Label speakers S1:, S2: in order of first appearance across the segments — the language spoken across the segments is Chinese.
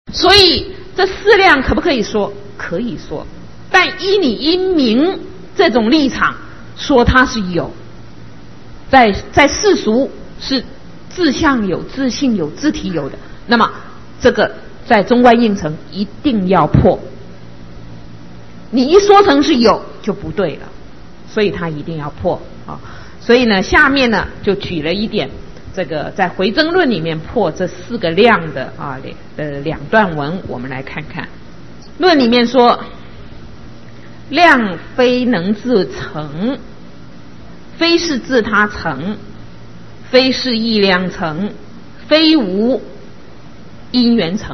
S1: 所以这四量可不可以说？可以说，但依你因明这种立场说它是有，在世俗是自相有、自性有、自体有的，那么这个在中观应成一定要破。你一说成是有就不对了，所以它一定要破啊。所以呢，下面呢就举了一点这个在回增论里面破这四个量的两段文，我们来看看。论里面说，量非能自成，非是自他成，非是意量成，非无因缘成。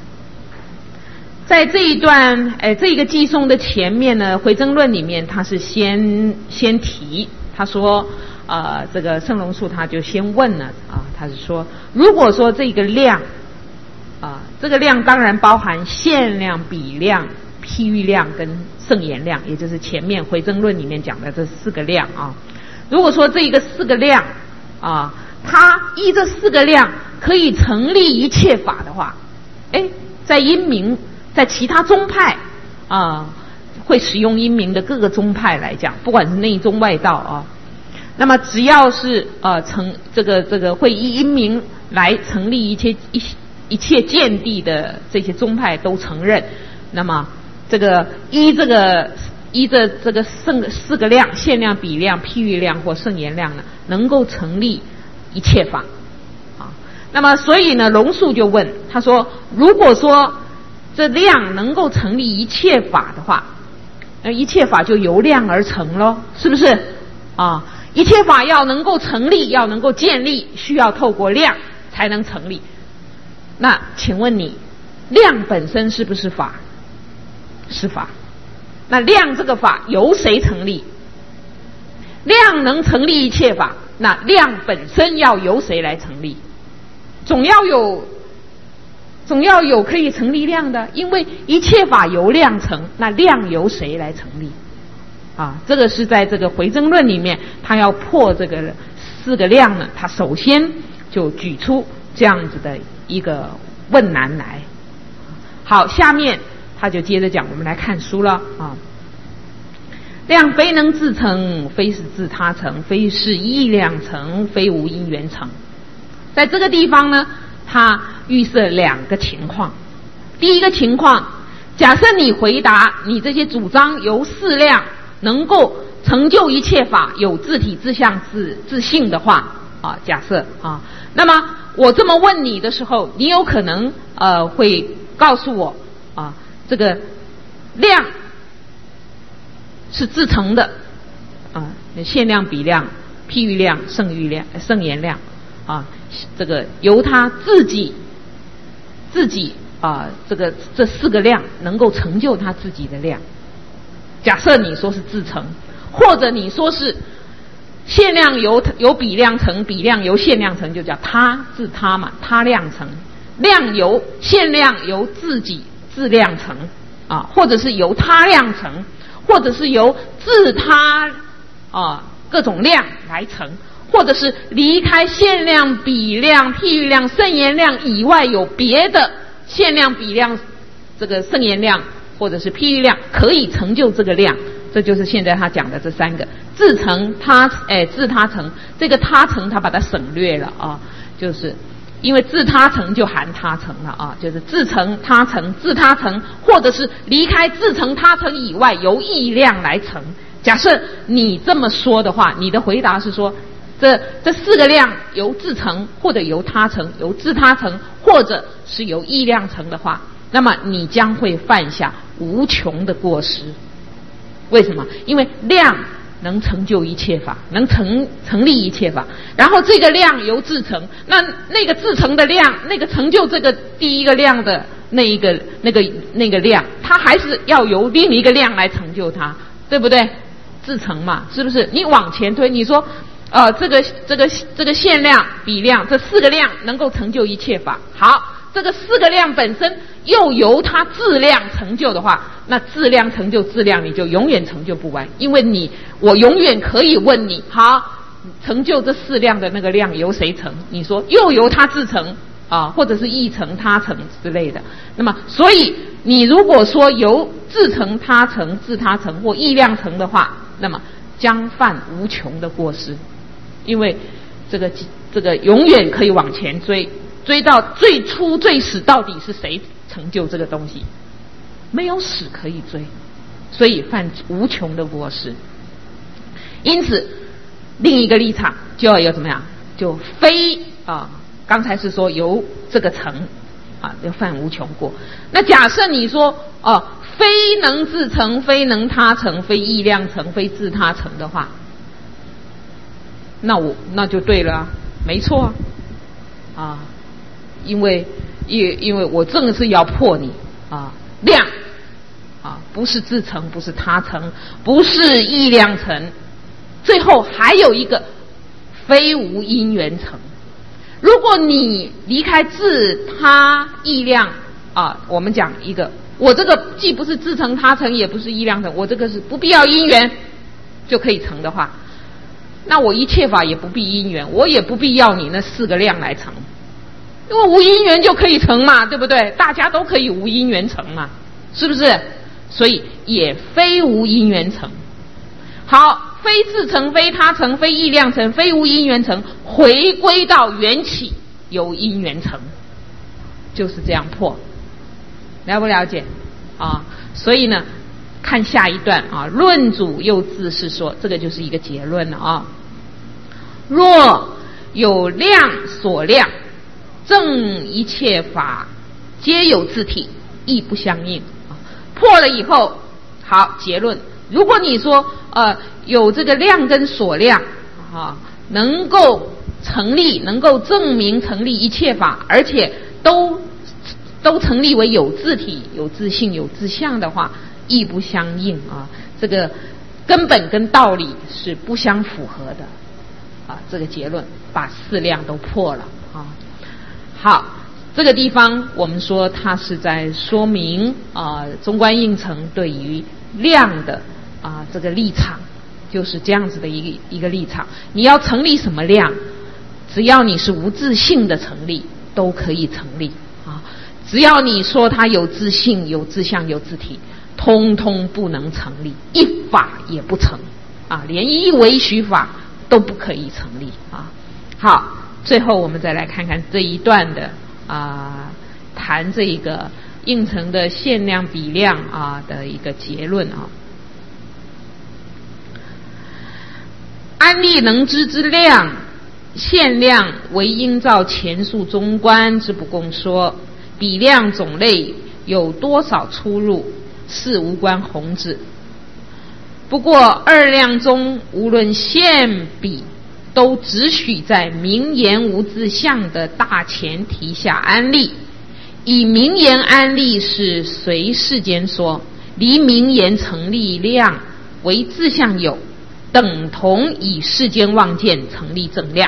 S1: 在这一段这个寄送的前面呢，回增论里面他是先提，他说这个圣龙树他就先问了他是说，如果说这个量这个量当然包含限量、比量、譬喻量跟圣言量，也就是前面回增论里面讲的这四个量如果说这个四个量它依这四个量可以成立一切法的话，在因明在其他宗派会使用因明的各个宗派来讲，不管是内宗外道那么只要是这个会依因明来成立一切见地的这些宗派都承认，那么这个依着这个四个量，限量、比量、譬喻量或圣言量呢，能够成立一切法那么所以呢，龙树就问他说，如果说这量能够成立一切法的话，那一切法就由量而成咯，是不是一切法要能够成立，要能够建立，需要透过量才能成立。那请问你，量本身是不是法？是法。那量这个法由谁成立？量能成立一切法，那量本身要由谁来成立？总要有可以成立量的，因为一切法由量成，那量由谁来成立这个是在这个回增论里面，他要破这个四个量呢，他首先就举出这样子的一个问难来。好，下面他就接着讲，我们来看书了量非能自成，非是自他成，非是意量成，非无因缘成。在这个地方呢，他预设两个情况。第一个情况，假设你回答你这些主张由四量能够成就一切法，有自体、自相、自性的话假设那么我这么问你的时候，你有可能会告诉我这个量是自成的限量、比量、譬喻量、圣言量这个由他自己这四个量能够成就他自己的量。假设你说是自成，或者你说是限量由比量成，比量由限量成，就叫他自他嘛，他量成，量由限量由自己自量成或者是由他量成，或者是由自他各种量来成，或者是离开限量、比量、譬喻量、圣言量以外有别的限量、比量、这个圣言量或者是譬喻量可以成就这个量。这就是现在他讲的这三个自成自他成。这个他成他把它省略了就是因为自他成就含他成了就是自成、他成、自他成，或者是离开自成、他成以外由意量来成。假设你这么说的话，你的回答是说这四个量由自成，或者由他成，由自他成，或者是由意量成的话，那么你将会犯下无穷的过失。为什么？因为量能成就一切法，能成立一切法，然后这个量由自成，那个自成的量，那个成就这个第一个量的那个量，它还是要由另一个量来成就它，对不对？自成嘛，是不是？你往前推，你说这个限量、比量这四个量能够成就一切法，好，这个四个量本身又由它自量成就的话，那自量成就自量，你就永远成就不完。因为我永远可以问你，好，成就这四量的那个量由谁成？你说又由它自成， 啊，或者是一乘他乘之类的。那么所以你如果说由自乘他乘自他乘或意量乘的话，那么将犯无穷的过失，因为这个永远可以往前追到最初最始，到底是谁成就这个东西，没有始可以追，所以犯无穷的过失。因此另一个立场就要有怎么样，就非刚才是说由这个乘要犯无穷过。那假设你说非能自乘非能他乘非意量乘非自他乘的话，那就对了没错因为我正是要破你量不是自乘不是他乘不是意量乘，最后还有一个非无因缘乘。如果你离开自他意量我们讲一个，我这个既不是自乘他乘也不是意量乘，我这个是不必要因缘就可以成的话，那我一切法也不必因缘，我也不必要你那4个量来成，因为无因缘就可以成嘛，对不对？大家都可以无因缘成嘛，是不是？所以也非无因缘成。好，非自乘非他乘非意量乘非无因缘成，回归到缘起有因缘成，就是这样破。了不了解所以呢看下一段论主又自是说，这个就是一个结论了若有量所量，正一切法皆有自体，亦不相应破了以后，好结论。如果你说有这个量跟所量能够成立，能够证明成立一切法，而且都成立为有自体有自性有自相的话，亦不相应这个根本跟道理是不相符合的这个结论把4量都破了好，这个地方我们说它是在说明中观应成对于量的这个立场，就是这样子的一个立场。你要成立什么量，只要你是无自性的成立都可以成立只要你说它有自性有自相有自体，通通不能成立，一法也不成连一为许法都不可以成立好，最后我们再来看看这一段的谈这一个应成的限量比量的一个结论安立能知之量，限量为应照前述中观之不共说，比量种类有多少出入，是无关宏旨。不过2量中无论限比，都只许在名言无自相的大前提下安立。以名言安立是随世间说，离名言成立量为自相有，等同以世间望见成立正量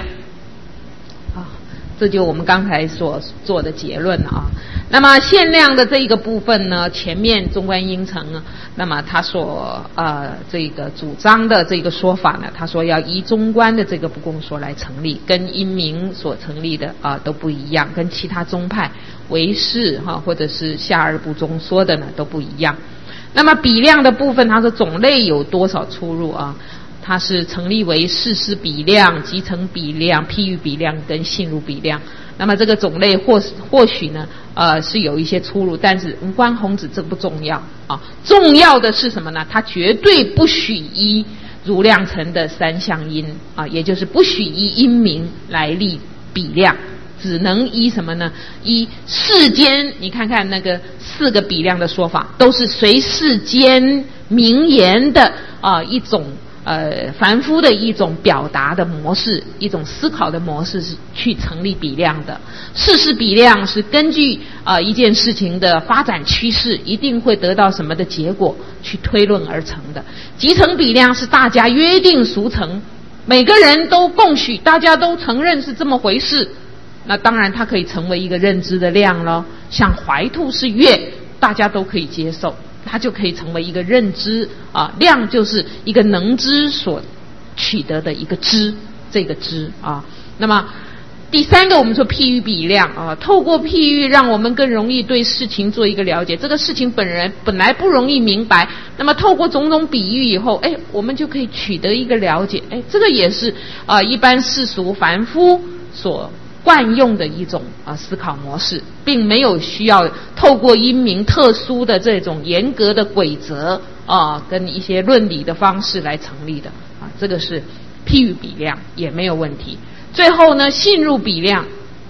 S1: 这就我们刚才所做的结论那么限量的这一个部分呢，前面中观应成呢，那么他所这个主张的这个说法呢，他说要依中观的这个不共说来成立，跟因明所成立的都不一样，跟其他宗派唯识或者是下二部中说的呢都不一样。那么比量的部分，他说种类有多少出入它是成立为事实比量、集成比量、譬喻比量跟信如比量。那么这个种类或许呢是有一些出入，但是无关宏旨，这个不重要重要的是什么呢？它绝对不许依如量成的3相因也就是不许依因明来立比量，只能依什么呢？依世间，你看看那个4个比量的说法，都是随世间名言的一种凡夫的一种表达的模式，一种思考的模式是去成立比量的。事实比量是根据一件事情的发展趋势一定会得到什么的结果去推论而成的。集成比量是大家约定俗成，每个人都共许，大家都承认是这么回事，那当然它可以成为一个认知的量咯。像怀兔是月，大家都可以接受，它就可以成为一个认知量，就是一个能知所取得的一个知，这个知那么第三个，我们说譬喻比量啊，透过譬喻让我们更容易对事情做一个了解。这个事情本来不容易明白，那么透过种种比喻以后，我们就可以取得一个了解。这个也是一般世俗凡夫所惯用的一种思考模式，并没有需要透过因明特殊的这种严格的规则跟一些论理的方式来成立的这个是譬喻比量也没有问题。最后呢，信入比量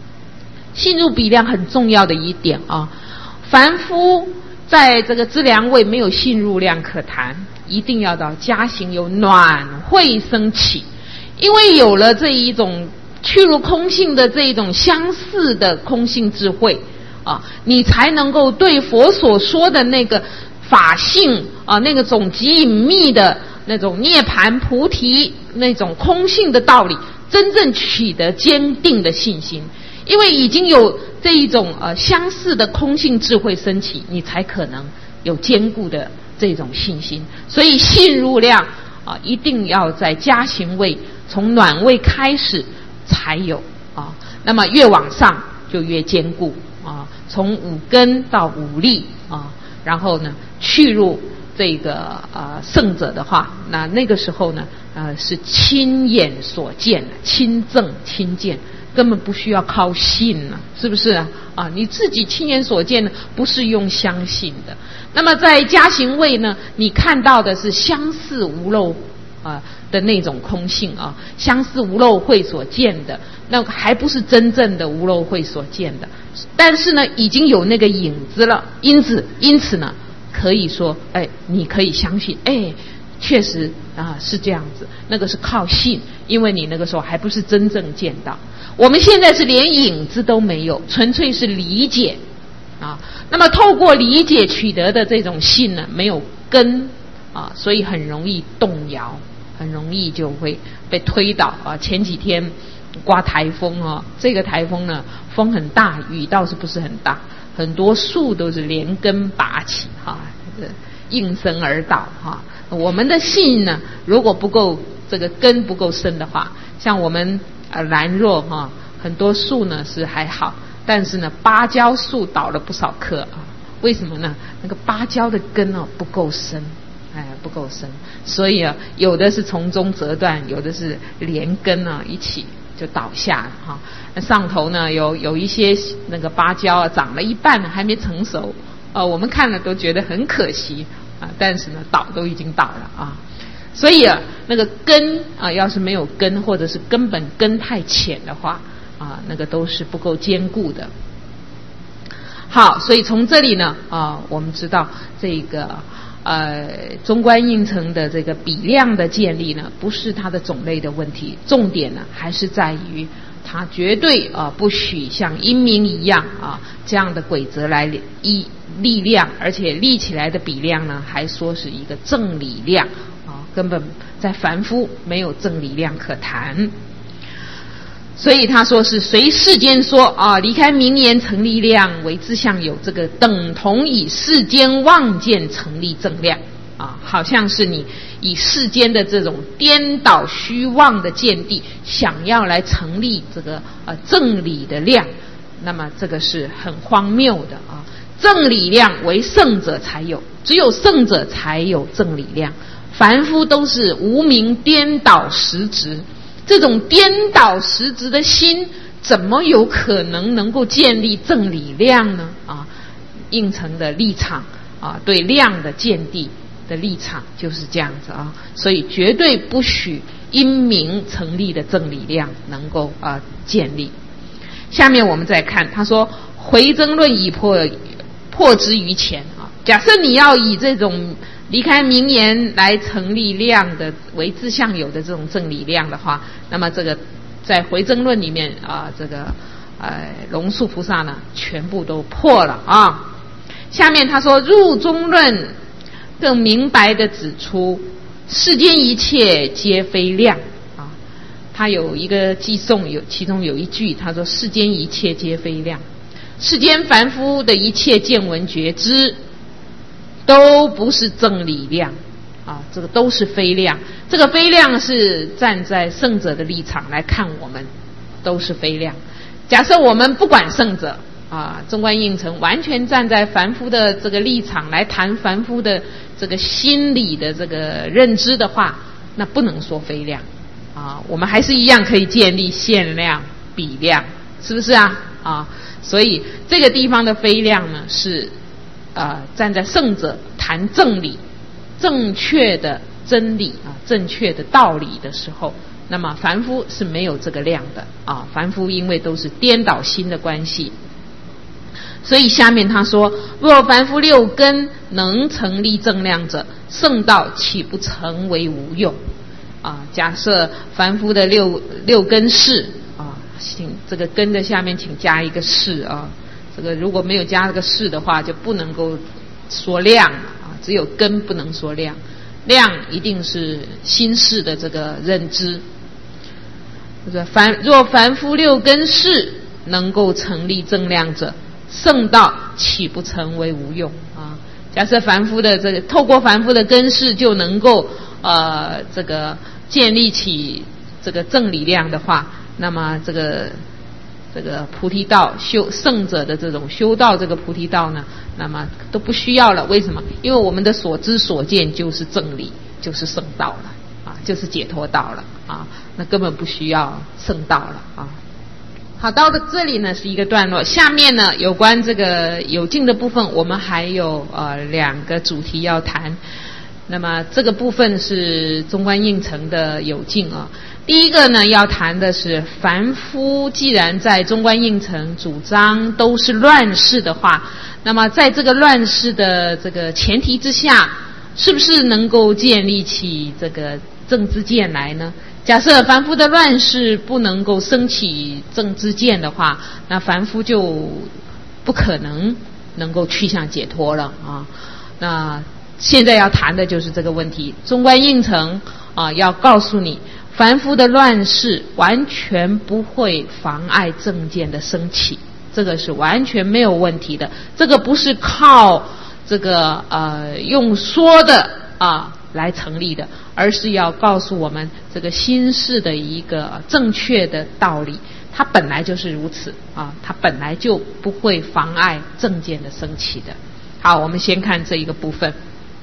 S1: 很重要的一点凡夫在这个资粮位没有信入量可谈，一定要到家行有暖慧生起，因为有了这一种去入空性的这一种相似的空性智慧你才能够对佛所说的那个法性那个种极隐秘的那种涅槃菩提那种空性的道理真正取得坚定的信心。因为已经有这一种相似的空性智慧升起，你才可能有坚固的这种信心。所以信入量一定要在家行位从暖位开始才有那么越往上就越坚固从五根到五力然后呢去入这个圣者的话，那个时候呢是亲眼所见，亲证亲见，根本不需要靠信了，是不是你自己亲眼所见呢，不是用相信的。那么在家行位呢，你看到的是相似无漏的那种空性相似无漏慧所见的，那还不是真正的无漏慧所见的，但是呢已经有那个影子了，因此呢可以说你可以相信确实是这样子，那个是靠信，因为你那个时候还不是真正见到。我们现在是连影子都没有，纯粹是理解那么透过理解取得的这种信呢，没有根所以很容易动摇，很容易就会被推倒前几天刮台风这个台风呢风很大，雨倒是不是很大，很多树都是连根拔起应声而倒我们的信呢，如果不够这个根不够深的话，像我们兰若很多树呢是还好，但是呢芭蕉树倒了不少棵为什么呢？那个芭蕉的根不够深不够深，所以有的是从中折断，有的是连根一起就倒下了那上头呢有一些那个芭蕉长了一半还没成熟我们看了都觉得很可惜但是呢倒都已经倒了所以那个根要是没有根，或者是根本根太浅的话那个都是不够坚固的。好，所以从这里呢我们知道这个中观应成的这个比量的建立呢，不是它的种类的问题，重点呢还是在于它绝对不许像因明一样这样的规则来立量，而且立起来的比量呢还说是一个正理量根本在凡夫没有正理量可谈。所以他说是随世间说离开名言成立量为之相有，这个等同以世间妄见成立正量好像是你以世间的这种颠倒虚妄的见地想要来成立这个正理的量，那么这个是很荒谬的正理量为圣者才有，只有圣者才有正理量，凡夫都是无明颠倒实执，这种颠倒实执的心怎么有可能够建立正理量呢应成的立场对量的见地的立场就是这样子所以绝对不许因明成立的正理量能够建立。下面我们再看他说回争论已破之于前假设你要以这种离开名言来成立量的为自相有的这种正理量的话，那么这个在回争论里面这个龙树菩萨呢全部都破了下面他说入中论更明白的指出世间一切皆非量他有一个寄颂，其中有一句他说世间一切皆非量，世间凡夫的一切见闻觉知都不是正理量这个都是非量，这个非量是站在圣者的立场来看我们都是非量。假设我们不管圣者啊，中观应成完全站在凡夫的这个立场来谈凡夫的这个心理的这个认知的话，那不能说非量啊，我们还是一样可以建立限量比量，是不是啊？啊，所以这个地方的非量呢，是站在圣者谈正理、正确的真理啊、正确的道理的时候，那么凡夫是没有这个量的啊。凡夫因为都是颠倒心的关系，所以下面他说：若凡夫六根能成立正量者，圣道岂不成为无用啊？假设凡夫的六根是啊，请这个根的下面请加一个是啊。这个如果没有加这个是的话，就不能够说量啊，只有根不能说量，量一定是心事的这个认知。若凡夫六根是能够成立正量者，圣道岂不成为无用啊？假设凡夫的这个透过凡夫的根识就能够这个建立起这个正理量的话，那么这个菩提道修圣者的这种修道这个菩提道呢，那么都不需要了。为什么？因为我们的所知所见就是正理，就是圣道了啊，就是解脱道了啊，那根本不需要圣道了啊。好，到了这里呢是一个段落，下面呢有关这个有境的部分，我们还有2个主题要谈。那么这个部分是中观应成的有境啊。第一个呢要谈的是，凡夫既然在中观应成主张都是乱世的话，那么在这个乱世的这个前提之下，是不是能够建立起这个正知见来呢？假设凡夫的乱世不能够升起正知见的话，那凡夫就不可能够去向解脱了啊。那现在要谈的就是这个问题。中观应成啊，要告诉你，凡夫的乱世完全不会妨碍正见的升起，这个是完全没有问题的。这个不是靠这个用说的啊来成立的，而是要告诉我们这个心事的一个正确的道理，它本来就是如此啊，它本来就不会妨碍正见的升起的。好，我们先看这一个部分。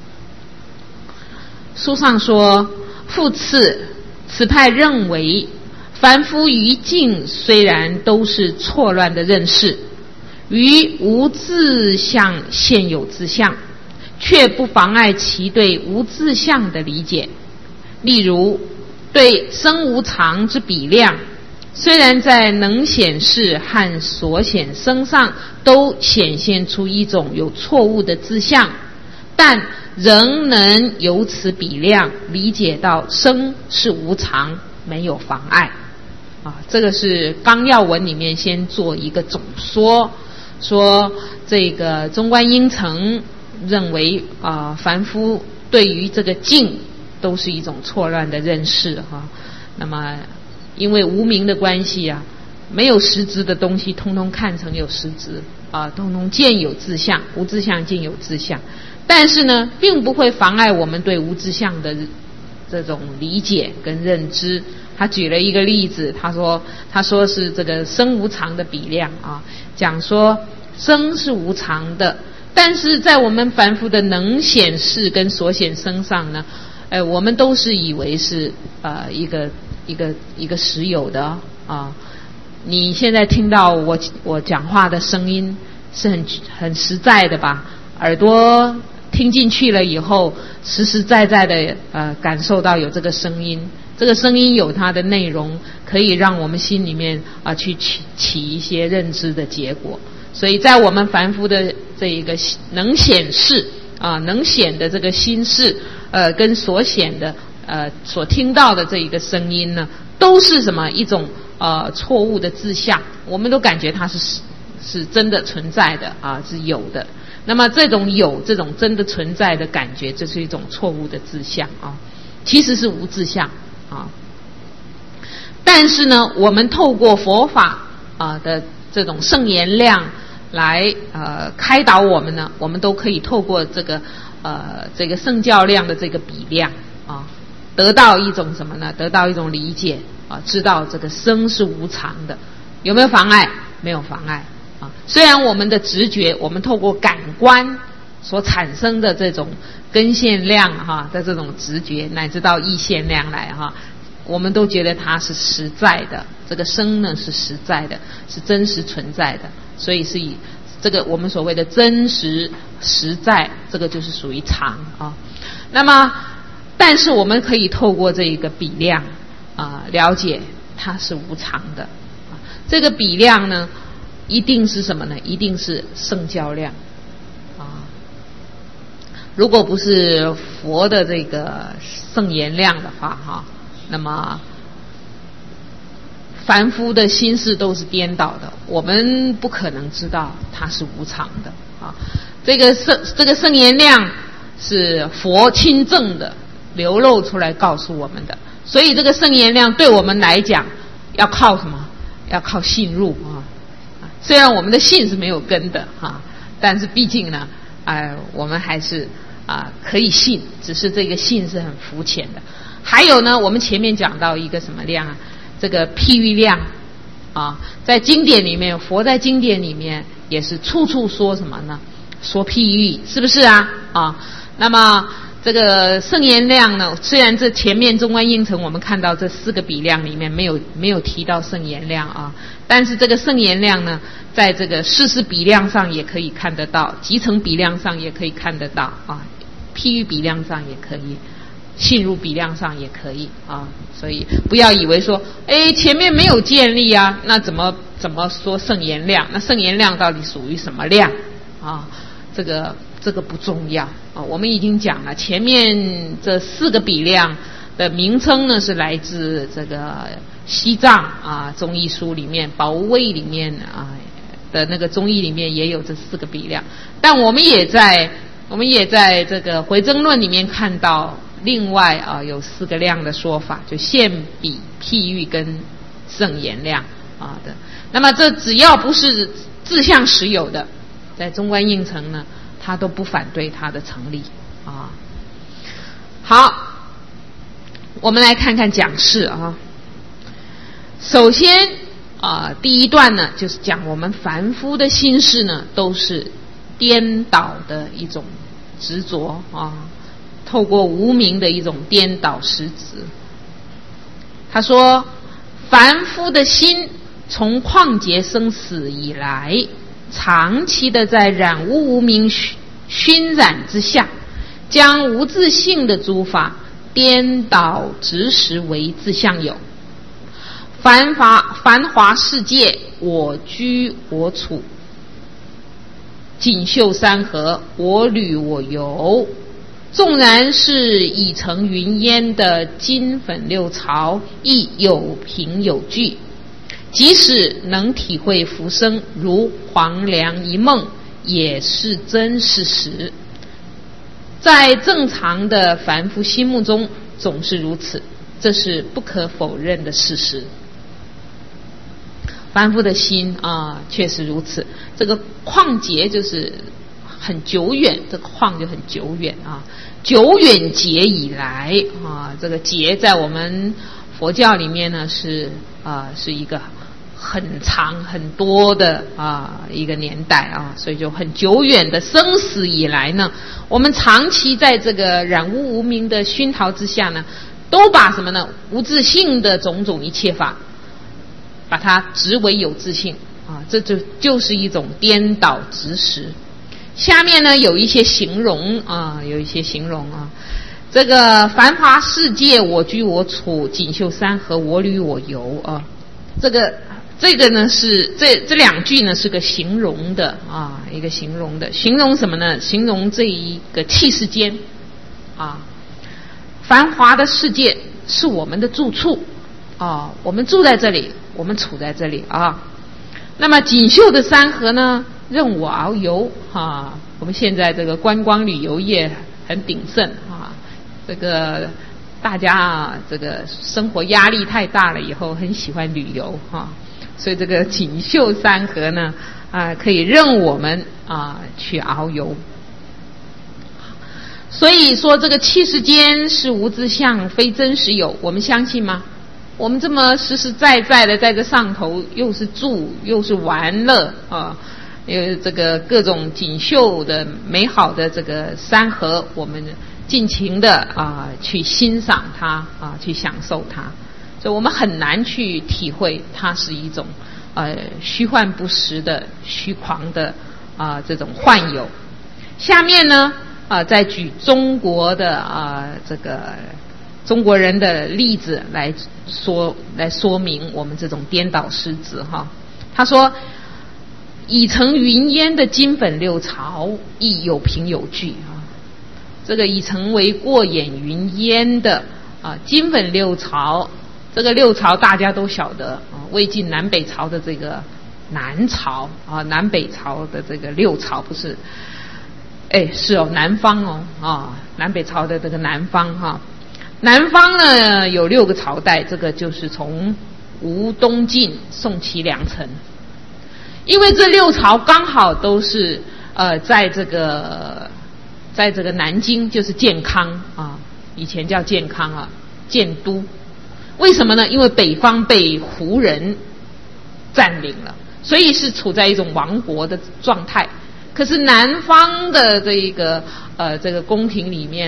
S1: 书上说，复次，此派认为，凡夫于境虽然都是错乱的认识，于无自相现有自相，却不妨碍其对无自相的理解。例如，对生无常之比量，虽然在能显示和所显生上都显现出一种有错误的自相，但仍能由此比量理解到生是无常，没有妨碍啊。这个是纲要文里面先做一个总说，说这个中观应成认为凡夫对于这个境都是一种错乱的认识哈。那么因为无明的关系啊，没有实质的东西通通看成有实质啊，通通见有自相，无自相见有自相。但是呢，并不会妨碍我们对无自相的这种理解跟认知。他举了一个例子，他说是这个生无常的比量啊，讲说生是无常的，但是在我们凡夫的能显示跟所显生上呢，我们都是以为是一个实有的啊。你现在听到我讲话的声音是很实在的吧？耳朵听进去了以后，实实在在的感受到有这个声音，这个声音有它的内容，可以让我们心里面去起一些认知的结果。所以在我们凡夫的这一个能显示能显的这个心事跟所显的所听到的这一个声音呢，都是什么一种错误的自相，我们都感觉它是真的存在的是有的。那么这种真的存在的感觉，这是一种错误的自相其实是无自相但是呢，我们透过佛法的这种圣言量来开导我们呢，我们都可以透过这个圣教量的这个比量得到一种什么呢？得到一种理解啊，知道这个生是无常的，有没有妨碍？没有妨碍啊。虽然我们的直觉，我们透过感官所产生的这种根线量的这种直觉，乃至到意线量来我们都觉得它是实在的，这个生呢是实在的，是真实存在的，所以是以这个我们所谓的真实实在，这个就是属于常啊。那么但是我们可以透过这一个比量了解它是无常的这个比量呢一定是什么呢？一定是圣教量如果不是佛的这个圣言量的话那么凡夫的心事都是颠倒的，我们不可能知道它是无常的这个圣言量是佛亲证的流露出来告诉我们的，所以这个圣言量对我们来讲要靠什么？要靠信入虽然我们的信是没有根的但是毕竟呢我们还是可以信，只是这个信是很肤浅的。还有呢，我们前面讲到一个什么量这个譬喻量在经典里面，佛在经典里面也是处处说什么呢？说譬喻，是不是那么这个圣言量呢，虽然这前面中观应成我们看到这4个比量里面没有提到圣言量但是这个圣言量呢，在这个事事比量上也可以看得到，集成比量上也可以看得到譬喻比量上也可以，信入比量上也可以所以不要以为说前面没有建立那怎么说圣言量？那圣言量到底属于什么量这个不重要我们已经讲了，前面这4个比量的名称呢是来自这个西藏中医书里面，宝无畏里面的那个中医里面也有这4个比量，但我们也在这个回增论里面看到另外有4个量的说法，就现比、譬喻跟圣言量的。那么这只要不是自相实有的，在中观应成呢，他都不反对它的成立好，我们来看看讲释首先第一段呢，就是讲我们凡夫的心事呢，都是颠倒的一种执着透过无明的一种颠倒实执。他说，凡夫的心从旷劫生死以来，长期的在染污无明熏染之下，将无自性的诸法颠倒执实为自相有。繁华世界，我居我处，锦绣山河，我履我游。纵然是已成云烟的金粉六朝，亦有凭有据。即使能体会浮生如黄粱一梦，也是真事实。在正常的凡夫心目中总是如此，这是不可否认的事实。凡夫的心确实如此。这个旷劫就是很久远，这个旷就很久远久远劫以来这个劫在我们佛教里面呢是一个很长很多的一个年代所以就很久远的生死以来呢，我们长期在这个染污无明的熏陶之下呢，都把什么呢？无自性的种种一切法，把它执为有自性这就是一种颠倒执实。下面呢有一些形容这个繁华世界，我居我处，锦绣山河，我履我游这个呢是这两句呢是个形容的一个形容什么呢？形容这一个气世间繁华的世界是我们的住处我们住在这里，我们处在这里那么锦绣的山河呢，任我遨游我们现在这个观光旅游业很鼎盛这个大家这个生活压力太大了以后，很喜欢旅游所以这个锦绣山河呢可以任我们去遨游。 所以说这个气世间是无自相，非真实有，我们相信吗？我们这么实实在在的在这上头，又是住又是玩乐啊，这个各种锦绣的美好的这个山河，我们尽情的去欣赏它去享受它，所以我们很难去体会它是一种虚幻不实的虚狂的这种幻有。下面呢再举中国的这个中国人的例子来说明我们这种颠倒失职哈。他说：已成云烟的金粉六朝，亦有凭有据啊。这个已成为过眼云烟的金粉六朝，这个六朝大家都晓得魏晋南北朝的这个南朝南北朝的这个六朝不是。是南方南北朝的这个南方哈，南方呢有6个朝代，这个就是从吴、东晋、宋、齐、梁、陈，因为这6朝刚好都是在这个南京，就是建康以前叫建康建都。为什么呢？因为北方被胡人占领了，所以是处在一种亡国的状态。可是南方的这个宫廷里面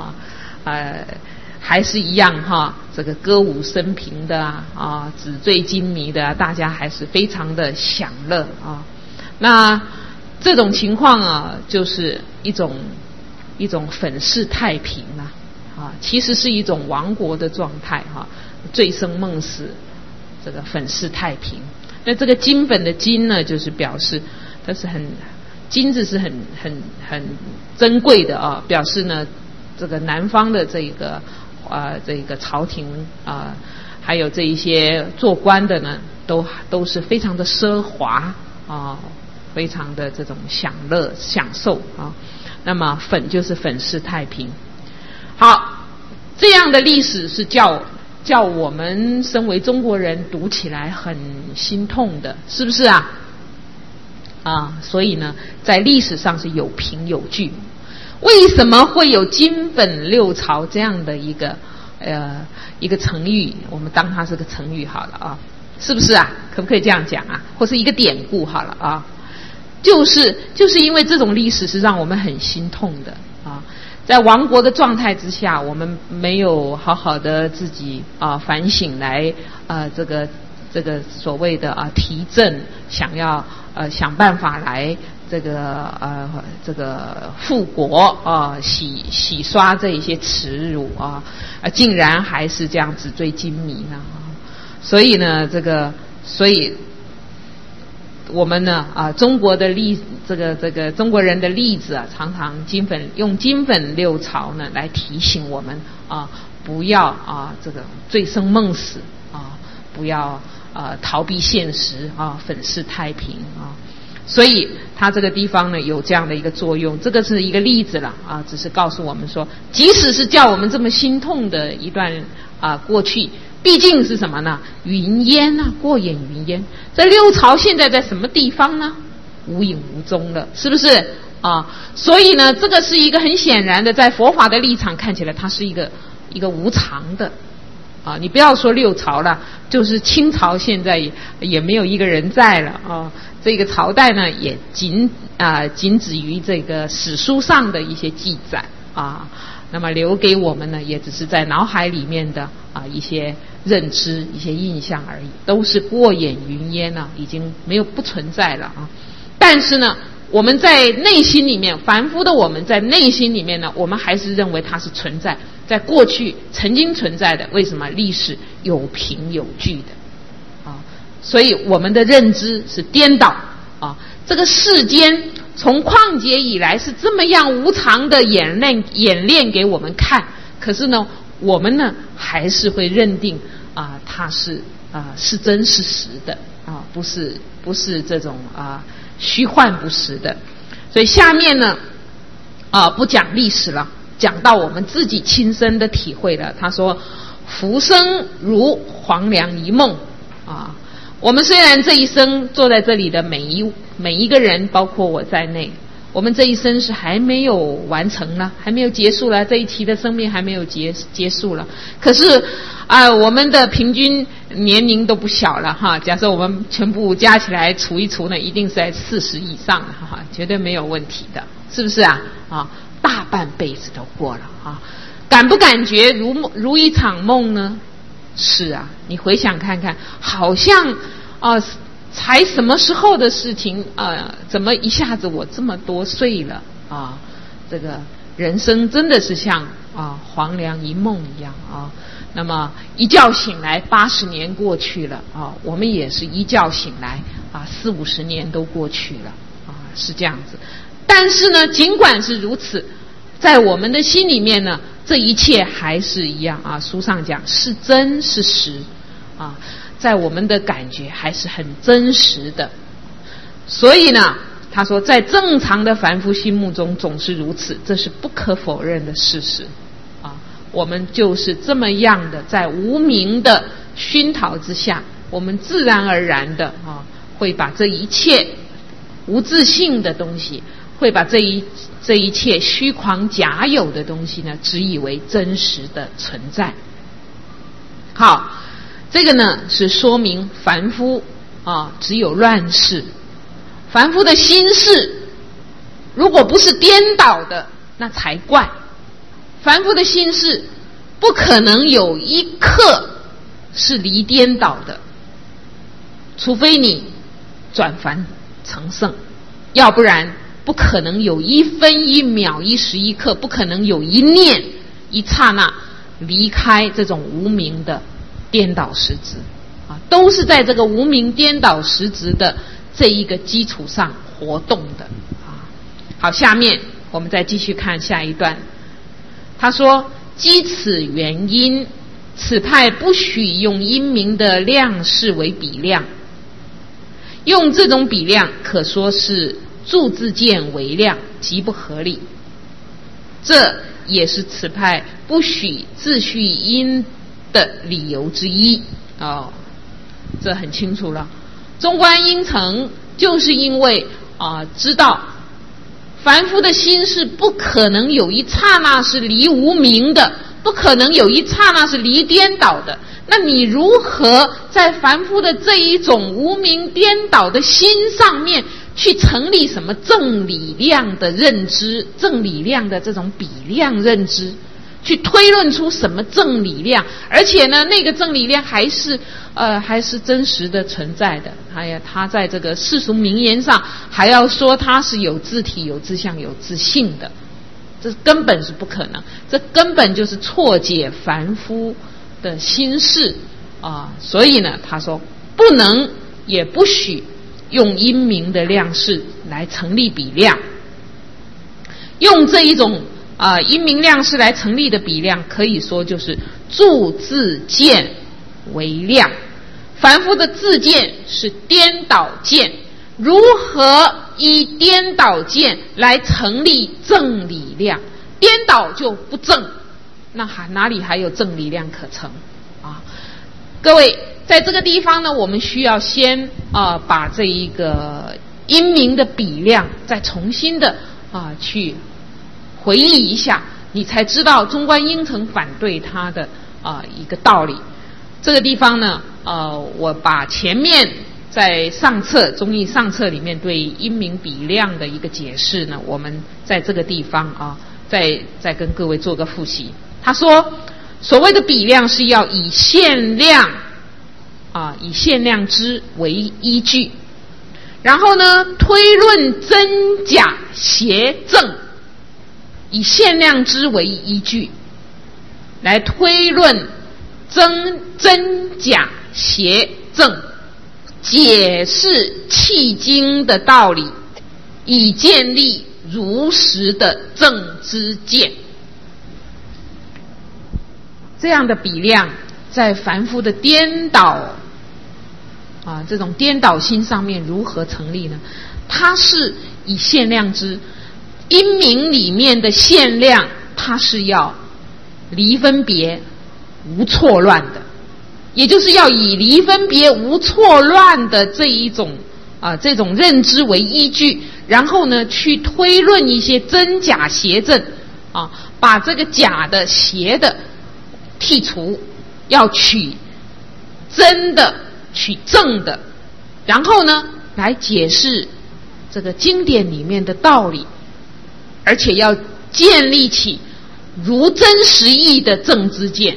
S1: 还是一样这个歌舞升平的纸醉金迷的大家还是非常的享乐那这种情况就是一种粉饰太平其实是一种亡国的状态醉生梦死，这个粉饰太平。那这个金粉的金呢，就是表示它是金子是很珍贵的表示呢这个南方的这个朝廷还有这一些做官的呢都是非常的奢华非常的这种享受那么粉就是粉饰太平。好，这样的历史是叫我们身为中国人读起来很心痛的，是不是啊？所以呢在历史上是有凭有据。为什么会有金粉六朝这样的一个成语？我们当它是个成语好了是不是啊？可不可以这样讲或是一个典故好了就是因为这种历史是让我们很心痛的在亡国的状态之下，我们没有好好的自己反省来这个所谓的提振，想办法来这个复国洗刷这一些耻辱竟然还是这样纸醉金迷呢所以呢所以我们呢中国的这个中国人的例子常常用金粉六朝呢来提醒我们不要这个醉生梦死不要逃避现实粉饰太平所以它这个地方呢有这样的一个作用，这个是一个例子了只是告诉我们说，即使是叫我们这么心痛的一段过去，毕竟是什么呢？云烟过眼云烟。这六朝现在在什么地方呢？无影无踪了，是不是所以呢这个是一个很显然的，在佛法的立场看起来它是一个无常的你不要说六朝了，就是清朝现在也没有一个人在了这个朝代呢也仅止于这个史书上的一些记载那么留给我们呢也只是在脑海里面的一些认知一些印象而已，都是过眼云烟已经不存在了但是呢我们在内心里面，凡夫的我们在内心里面呢，我们还是认为它是存在，在过去曾经存在的。为什么？历史有凭有据的所以我们的认知是颠倒这个世间从旷劫以来是这么样无常的演练给我们看，可是呢我们呢还是会认定它是真是实的不是这种虚幻不实的。所以下面呢不讲历史了，讲到我们自己亲身的体会了。他说浮生如黄粱一梦我们虽然这一生坐在这里的每一个人，包括我在内， 我们这一生是还没有完成了，还没有结束了，这一期的生命还没有结束了。可是我们的平均年龄都不小了哈。假设我们全部加起来除一除呢，一定是在40以上了哈，绝对没有问题的，是不是啊？大半辈子都过了啊，感不感觉如一场梦呢？是啊，你回想看看，好像才什么时候的事情怎么一下子我这么多岁了啊？这个人生真的是像黄粱一梦一样啊。那么一觉醒来80年过去了啊，我们也是一觉醒来40-50年都过去了是这样子。但是呢，尽管是如此，在我们的心里面呢，这一切还是一样书上讲是真是实在我们的感觉还是很真实的。所以呢，他说在正常的凡夫心目中总是如此，这是不可否认的事实我们就是这么样的，在无明的熏陶之下，我们自然而然的会把这一切无自性的东西，会把这一切虚狂假有的东西呢，只以为真实的存在。好，这个呢是说明凡夫只有乱世，凡夫的心事如果不是颠倒的，那才怪。凡夫的心事不可能有一刻是离颠倒的，除非你转凡成圣，要不然不可能有1分1秒1时1刻，不可能有一念一刹那离开这种无明的颠倒实质都是在这个无明颠倒实质的这一个基础上活动的好，下面我们再继续看下一段。他说，基此原因，此派不许用因明的量视为比量，用这种比量可说是助自见为量，极不合理。这也是此派不许自序因的理由之一这很清楚了。中观应成就是因为知道凡夫的心是不可能有一刹那是离无明的，不可能有一刹那是离颠倒的。那你如何在凡夫的这一种无明颠倒的心上面去成立什么正理量的认知，正理量的这种比量认知，去推论出什么正理量，而且呢，那个正理量还是真实的存在的。他在这个世俗名言上还要说它是有自体、有自相、有自性的，这根本是不可能，这根本就是错解凡夫的心事所以呢，他说不能也不许用因明的量式来成立比量，用这一种因明量式来成立的比量，可以说就是助自见为量。凡夫的自见是颠倒见，如何以颠倒见来成立正理量？颠倒就不正，那哪里还有正理量可成各位，在这个地方呢，我们需要先把这一个因明的比量再重新的去回忆一下，你才知道中观应成反对他的一个道理。这个地方呢我把前面在上册中义上册里面对因明比量的一个解释呢，我们在这个地方再跟各位做个复习。他说所谓的比量是要以限量以限量之为依据，然后呢推论真假邪正，以限量之为依据来推论真假邪正，解释契经的道理，以建立如实的正知见。这样的比量在凡夫的颠倒这种颠倒心上面如何成立呢？它是以限量之，因明里面的限量，它是要离分别无错乱的，也就是要以离分别无错乱的这一种这种认知为依据， 然后呢去推论一些真假邪正啊，把这个假的邪的剔除，要取真的取正的，然后呢来解释这个经典里面的道理，而且要建立起如真实义的正知见。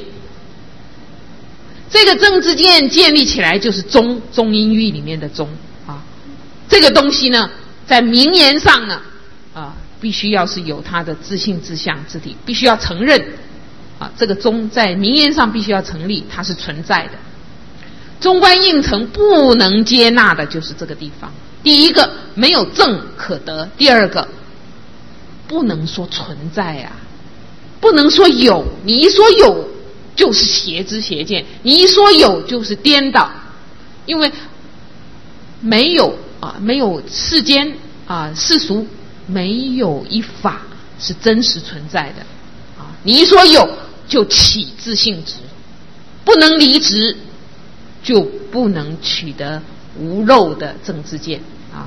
S1: 这个正知见建立起来就是中音律里面的中啊，这个东西呢在名言上呢必须要是有它的自性自相自体，必须要承认啊，这个中在名言上必须要成立，它是存在的。中观应成不能接纳的就是这个地方，第一个没有正可得，第二个不能说存在啊，不能说有，你一说有就是邪知邪见，你一说有就是颠倒，因为没有世间世俗没有一法是真实存在的啊，你一说有就起自性执，不能离执，就不能取得无漏的正知见啊。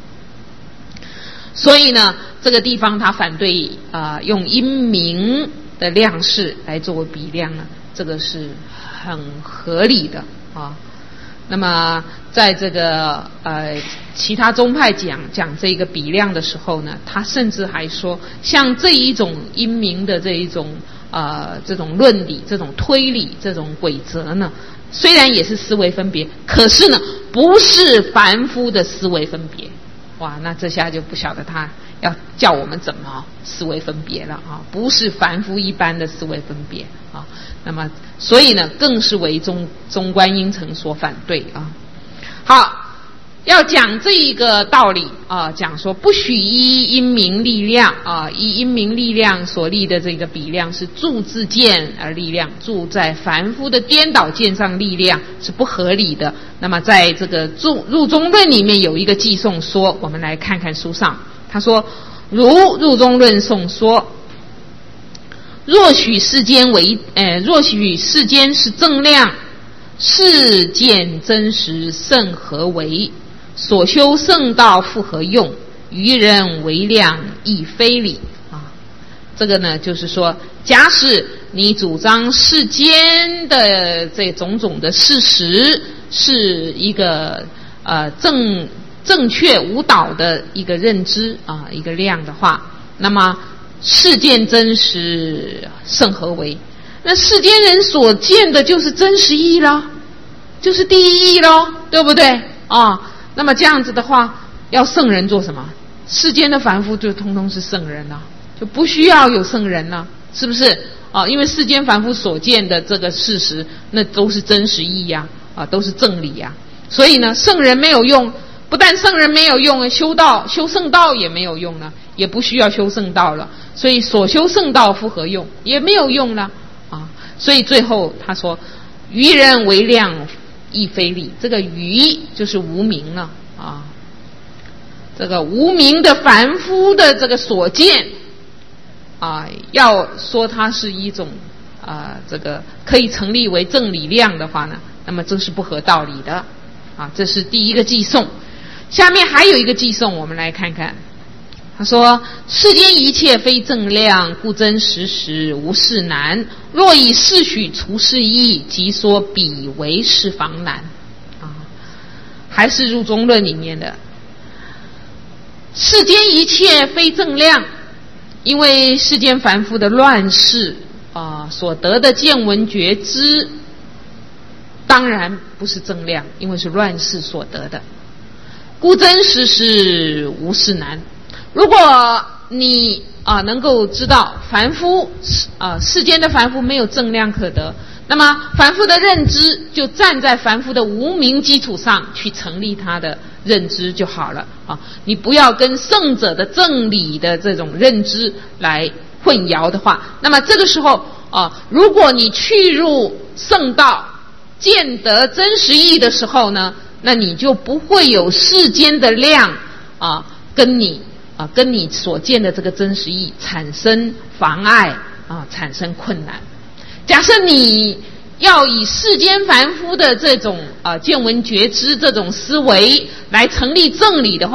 S1: 所以呢，这个地方他反对用因明的量式来作为比量呢，这个是很合理的啊。那么在这个其他宗派讲这个比量的时候呢，他甚至还说，像这一种因明的这一种这种论理、这种推理、这种规则呢，虽然也是思维分别，可是呢不是凡夫的思维分别。哇，那这下就不晓得他要叫我们怎么思维分别了啊！不是凡夫一般的思维分别啊。那么所以呢，更是为中观应成所反对啊。好，要讲这一个道理啊，讲说不许依因明立量啊，依因明立量所立的这个比量是住自见而立量，住在凡夫的颠倒见上立量是不合理的。那么在这个入中论里面有一个记诵说，我们来看看书上，他说如入中论诵说，若许世间是正量，世间真实甚何为？所修圣道复何用？愚人为量亦非理啊。这个呢，就是说，假使你主张世间的这种种的事实是一个正确无倒的一个认知啊，一个量的话，那么世间真实甚何为？那世间人所见的就是真实义咯，就是第一义咯，对不对啊？那么这样子的话，要圣人做什么？世间的凡夫就通通是圣人了，就不需要有圣人了，是不是啊？因为世间凡夫所见的这个事实，那都是真实义呀，都是正理呀。所以呢，圣人没有用，不但圣人没有用，修圣道也没有用了，也不需要修圣道了。所以所修圣道复何用？也没有用了啊。所以最后他说，愚人为量亦非理，这个愚就是无明了啊。这个无明的凡夫的这个所见要说它是一种这个可以成立为正理量的话呢，那么这是不合道理的啊。这是第一个寄送。下面还有一个寄送，我们来看看。他说：世间一切非正量，故真实无事难。若以世许除世义，即说彼为是方难啊。还是入中论里面的，世间一切非正量，因为世间凡夫的乱世所得的见闻觉知，当然不是正量，因为是乱世所得的，故真实无事难。如果你能够知道凡夫世间的凡夫没有正量可得，那么凡夫的认知就站在凡夫的无明基础上去成立他的认知就好了啊！你不要跟圣者的正理的这种认知来混淆的话，那么这个时候如果你去入圣道，见得真实义的时候呢，那你就不会有世间的量跟你所见的这个真实义产生妨碍产生困难。假设你要以世间凡夫的这种见闻觉知这种思维来成立正理的话，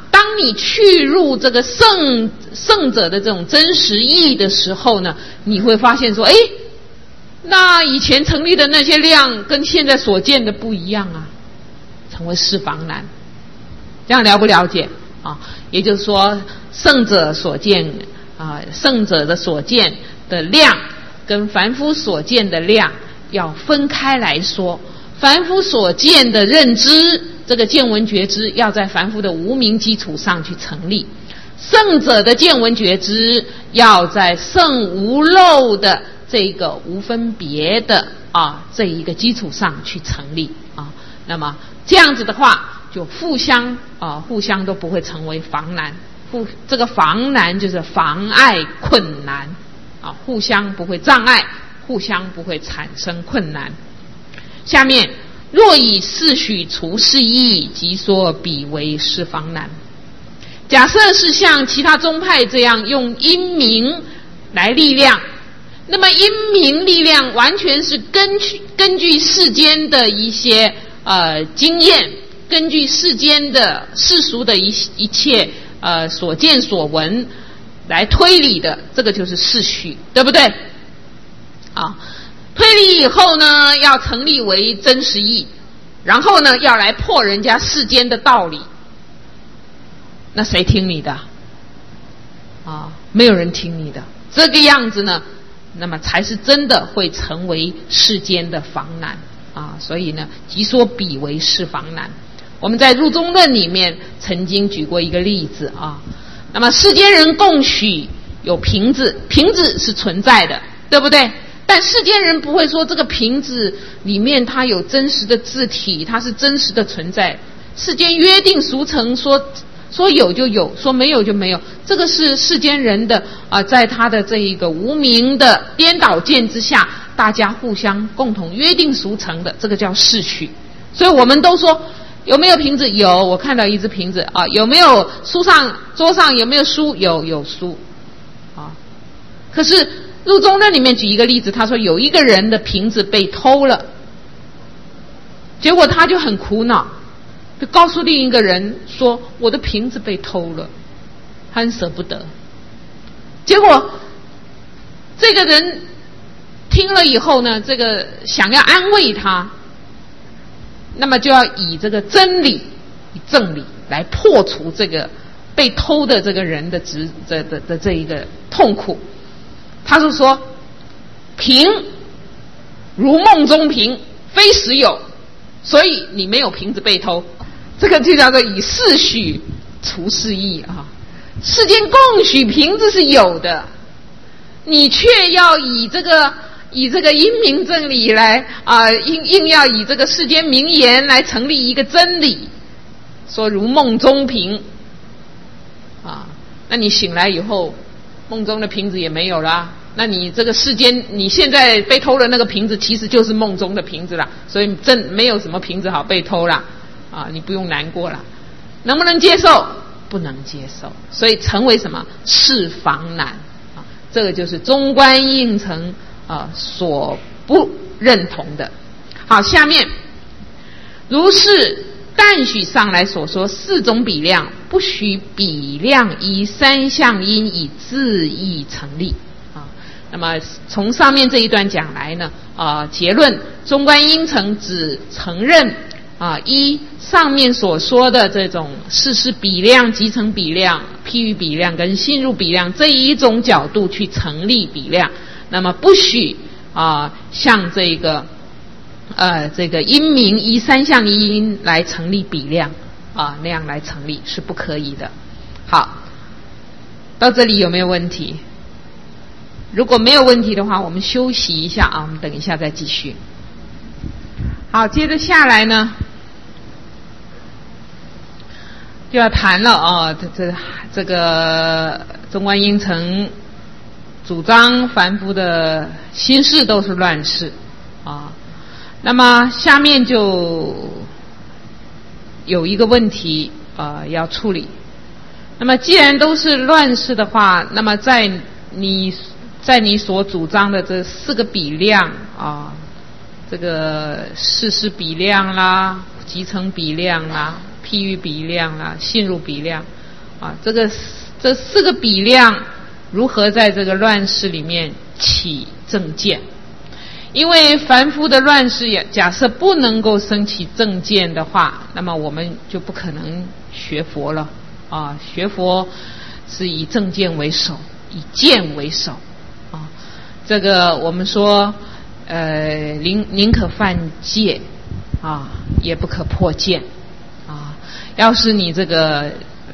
S1: 当你去入这个圣者的这种真实义的时候呢，你会发现说，那以前成立的那些量跟现在所见的不一样啊，成为四方难。这样了不了解啊？也就是说，圣者所见圣者的所见的量跟凡夫所见的量要分开来说。凡夫所见的认知，这个见闻觉知要在凡夫的无明基础上去成立，圣者的见闻觉知要在圣无漏的这个无分别的这一个基础上去成立啊。那么这样子的话，就互相都不会成为妨难。这个妨难就是妨碍困难啊，互相不会障碍，互相不会产生困难。下面，若以四许除是义，即说彼为是妨难。假设是像其他宗派这样用因明来力量，那么因明力量完全是根据世间的一些经验，根据世间的世俗的一切所见所闻来推理的，这个就是四许，对不对？推理以后呢，要成立为真实义，然后呢，要来破人家世间的道理。那谁听你的？没有人听你的。这个样子呢，那么才是真的会成为世间的妨难所以呢，即说彼为是妨难。我们在入中论里面曾经举过一个例子那么世间人共许有瓶子，瓶子是存在的，对不对？但世间人不会说这个瓶子里面它有真实的字体，它是真实的存在。世间约定俗成，说有就有，说没有就没有，这个是世间人的在他的这一个无明的颠倒见之下，大家互相共同约定俗成的，这个叫世许。所以我们都说有没有瓶子？有，我看到一只瓶子有没有桌上有没有书？有书可是入中论里面举一个例子，他说有一个人的瓶子被偷了，结果他就很苦恼，就告诉另一个人说我的瓶子被偷了，他很舍不得。结果这个人听了以后呢，这个想要安慰他，那么就要以这个真理、以正理来破除这个被偷的这个人的这一个痛苦。他就说，瓶如梦中瓶，非实有，所以你没有瓶子被偷。这个就叫做以四许除是义世间共许瓶子是有的，你却要以这个因明正理来硬要以这个世间名言来成立一个真理，说如梦中瓶那你醒来以后，梦中的瓶子也没有啦。那你这个世间，你现在被偷的那个瓶子，其实就是梦中的瓶子啦，所以没有什么瓶子好被偷啦你不用难过啦。能不能接受？不能接受，所以成为什么？是妨难这个就是中观应成所不认同的。好，下面如是但许上来所说四种比量，不许比量依三相因以自义成立那么从上面这一段讲来呢结论中观应成只承认依上面所说的这种事实比量、集成比量、譬喻比量跟信入比量这一种角度去成立比量，那么不许像这个因明依三相因来成立比量那样来成立是不可以的。好，到这里有没有问题？如果没有问题的话，我们休息一下我们等一下再继续。好，接着下来呢，就要谈了这个中观应成主张凡夫的心事都是乱世那么下面就有一个问题要处理。那么既然都是乱世的话，那么在你所主张的这四个比量这个事比量啦、集成比量啦、譬喻比量啦、信入比量， 啊，这四个比量如何在这个乱世里面起正见？因为凡夫的乱世假设不能够升起正见的话，那么我们就不可能学佛了啊！学佛是以正见为首，以见为首啊。这个我们说，宁可犯戒啊，也不可破见啊。要是你这个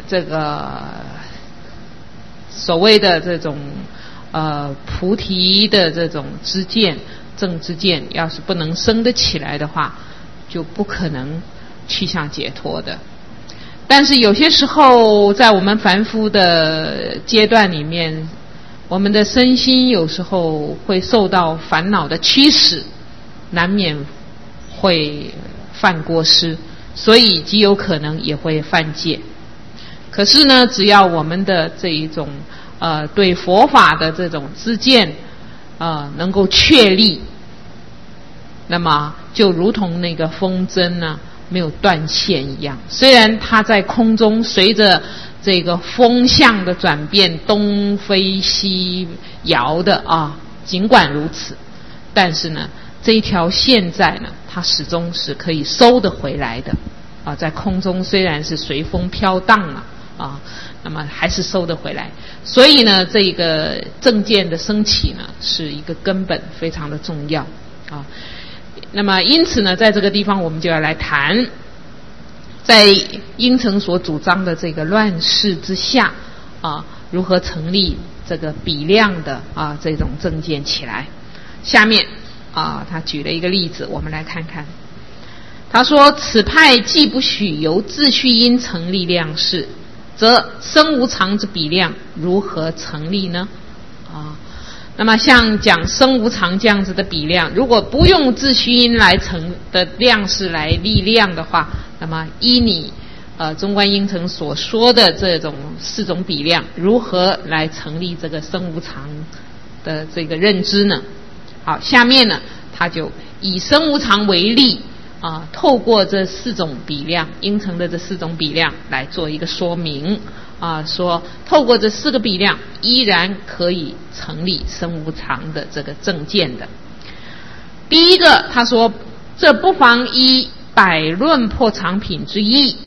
S1: 所谓的这种菩提的这种知见、正知见，要是不能生得起来的话，就不可能去向解脱的。但是有些时候在我们凡夫的阶段里面，我们的身心有时候会受到烦恼的驱使，难免会犯过失，所以极有可能也会犯戒。可是呢，只要我们的这一种对佛法的这种知见能够确立，那么就如同那个风筝呢没有断线一样，虽然它在空中随着这个风向的转变东飞西摇的尽管如此，但是呢这一条线在呢它始终是可以收得回来的在空中虽然是随风飘荡那么还是收得回来。所以呢这个正见的升起呢是一个根本，非常的重要那么因此呢在这个地方我们就要来谈，在应成所主张的这个乱世之下如何成立这个比量的这种正见起来。下面他举了一个例子，我们来看看。他说此派既不许由自序因成立量事，则生无常之比量如何成立呢？那么像讲生无常这样子的比量，如果不用自序因来成的量事来立量的话，那么依你中观应成所说的这种四种比量，如何来成立这个生无常的这个认知呢？好，下面呢他就以生无常为例透过这四种比量，应成的这四种比量来做一个说明说透过这四个比量依然可以成立生无常的这个正见的。第一个他说，这不妨依百论破常品之意